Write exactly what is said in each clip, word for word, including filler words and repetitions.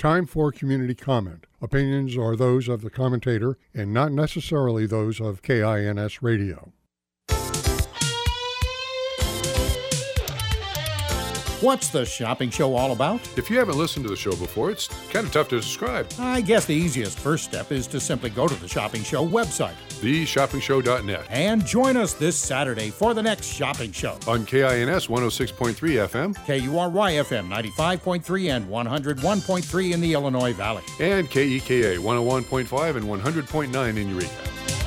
Time for community comment. Opinions are those of the commentator and not necessarily those of K I N S Radio. What's the shopping show all about? If you haven't listened to the show before, it's kind of tough to describe. I guess the easiest first step is to simply go to the Shopping Show website. the shopping show dot net. And join us this Saturday for the next shopping show. On K I N S one oh six point three F M. K U R Y F M ninety-five point three and one oh one point three in the Illinois Valley. And K E K A one oh one point five and one hundred point nine in Eureka.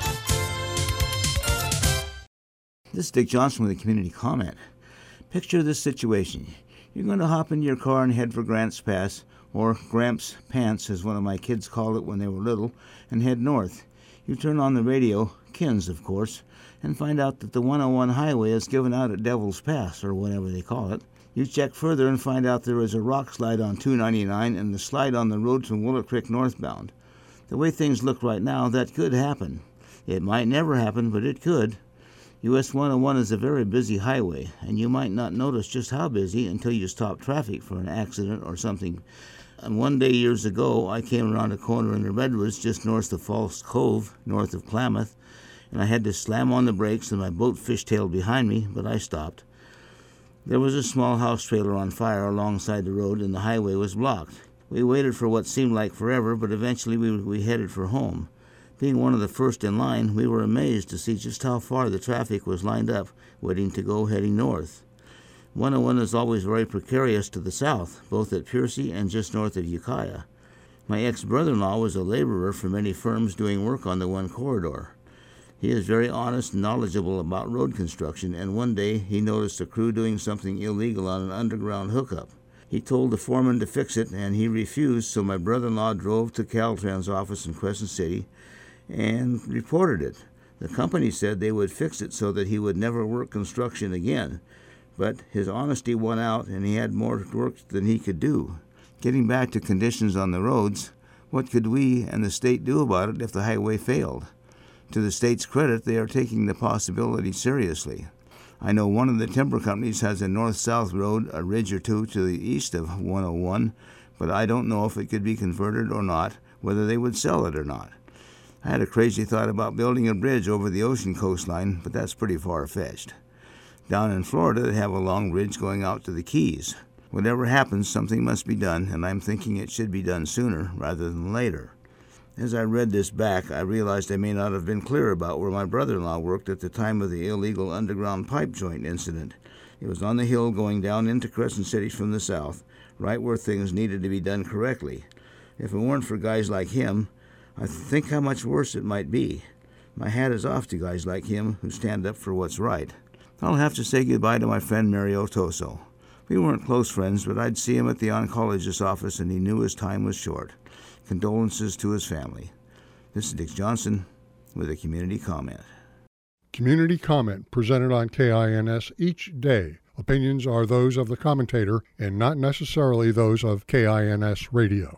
This is Dick Johnson with a community comment. Picture this situation. You're going to hop in your car and head for Grants Pass, or Gramps Pants, as one of my kids called it when they were little, and head north. You turn on the radio, Kins, of course, and find out that the one oh one highway is given out at Devil's Pass, or whatever they call it. You check further and find out there is a rock slide on two ninety-nine and the slide on the road from Willow Creek northbound. The way things look right now, that could happen. It might never happen, but it could. U S one oh one is a very busy highway, and you might not notice just how busy until you stop traffic for an accident or something. And one day years ago, I came around a corner in the Redwoods just north of False Cove, north of Klamath, and I had to slam on the brakes and my boat fishtailed behind me, but I stopped. There was a small house trailer on fire alongside the road, and the highway was blocked. We waited for what seemed like forever, but eventually we, we headed for home. Being one of the first in line, we were amazed to see just how far the traffic was lined up, waiting to go heading north. one oh one is always very precarious to the south, both at Piercy and just north of Ukiah. My ex-brother-in-law was a laborer for many firms doing work on the one corridor. He is very honest and knowledgeable about road construction, and one day he noticed a crew doing something illegal on an underground hookup. He told the foreman to fix it, and he refused, so my brother-in-law drove to Caltrans office in Crescent City and reported it. The company said they would fix it so that he would never work construction again, but his honesty won out and he had more work than he could do. Getting back to conditions on the roads, what could we and the state do about it if the highway failed? To the state's credit, they are taking the possibility seriously. I know one of the timber companies has a north-south road a ridge or two to the east of one oh one, but I don't know if it could be converted or not, whether they would sell it or not. I had a crazy thought about building a bridge over the ocean coastline, but that's pretty far-fetched. Down in Florida, they have a long ridge going out to the Keys. Whatever happens, something must be done, and I'm thinking it should be done sooner rather than later. As I read this back, I realized I may not have been clear about where my brother-in-law worked at the time of the illegal underground pipe joint incident. It was on the hill going down into Crescent City from the south, right where things needed to be done correctly. If it weren't for guys like him, I think how much worse it might be. My hat is off to guys like him who stand up for what's right. I'll have to say goodbye to my friend Mario Toso. We weren't close friends, but I'd see him at the oncologist's office, and he knew his time was short. Condolences to his family. This is Dick Johnson with a community comment. Community comment presented on K I N S each day. Opinions are those of the commentator and not necessarily those of K I N S Radio.